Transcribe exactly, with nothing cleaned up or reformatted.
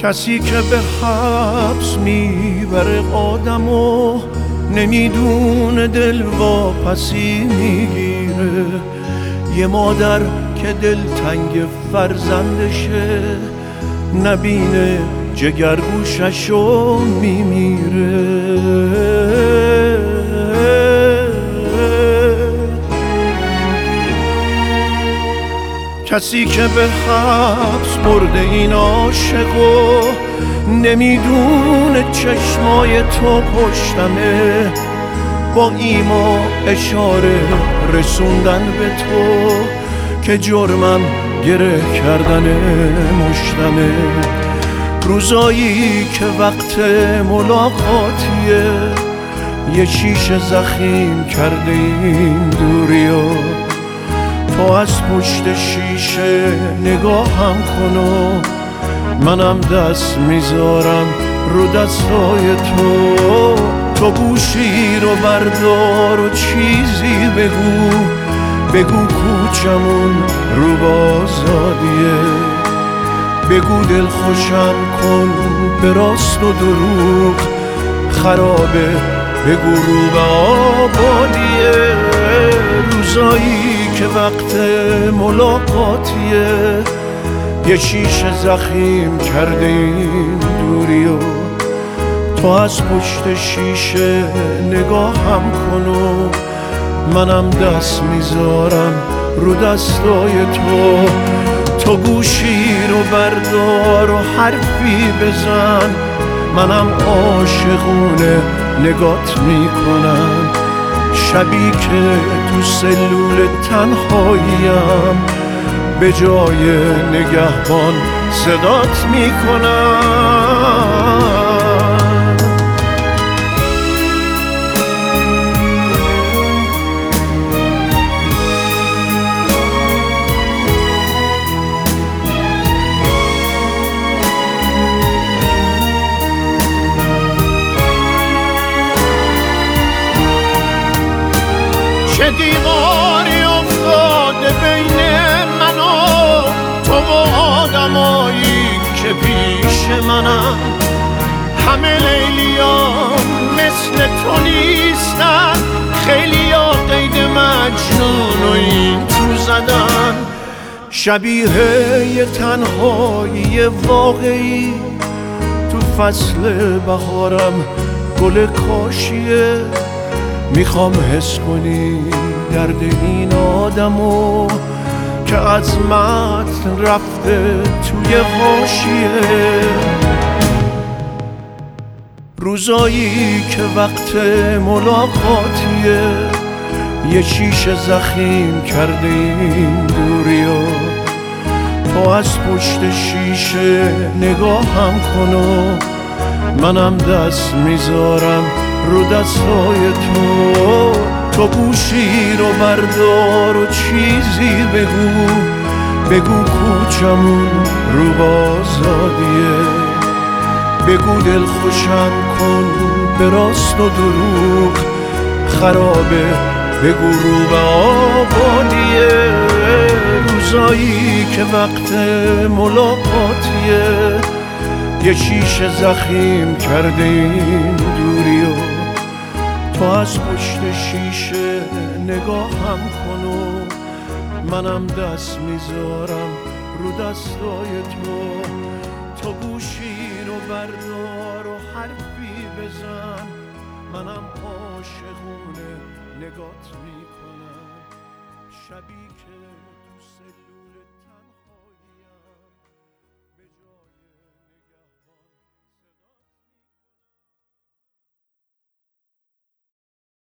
کسی که به حبس میبره آدمو نمیدونه دل واپسی میگیره. یه مادر که دلتنگ فرزندشه نبینه جگرگوششو میمیره. کسی که به حبس برده این عاشقو نمیدونه چشمای تو پشتمه، با ایما اشاره رسوندن به تو که جرمم گره کردن مشتمه. روزایی که وقت ملاقاتیه یه شیشه زخیم کرده این دوریا، تو از پشت شیشه نگاهم کن و منم دست میذارم رو دستای تو. تو گوشی رو بردار و چیزی بگو، بگو کوچمون رو بازادیه، بگو دل خوشم کن به راست و دروغ خرابه، بگو رو به آبادیه. روزایی که وقت ملاقاتیه یه شیشه زخیم کرده این دوریو، تو از پشت شیشه نگاهم کن و منم دست میذارم رو دستای تو. تو گوشی رو بردار و حرفی بزن، منم عاشقونه نگات میکنم. شبی که تو سلول تنهاییم به جای نگهبان صدات میکنم. چه دیواری افتاده بین من و تو و آدمایی که پیش منم. همه لیلیام مثل تو نیستن، خیلی ها قید مجنون و این تو زدن. شبیه یه تنهایی واقعی تو فصل بهارم گل کاشیه. میخوام حس کنی درد این آدمو که از متن رفته توی حاشیه. روزایی که وقت ملاقاتیه یه شیشه زخیم کرده این دوریا، تو از پشت شیشه نگاهم کن و منم دست میذارم رو دستای تو. تو گوشی رو بردار و چیزی بگو، بگو کوچمون رو بازادیه، بگو دل خوشم کن به راست و دروغ خرابه، بگو رو به آبادیه. روزایی که وقت ملاقاتیه یه شیشه زخیم کرده این دوریو، تو از پشت شیشه نگاهم کن و منم دست میذارم رو دستای تو. تو گوشی رو بردار و حرفی بزن، منم عاشقونه نگات میکنم. شبی که تو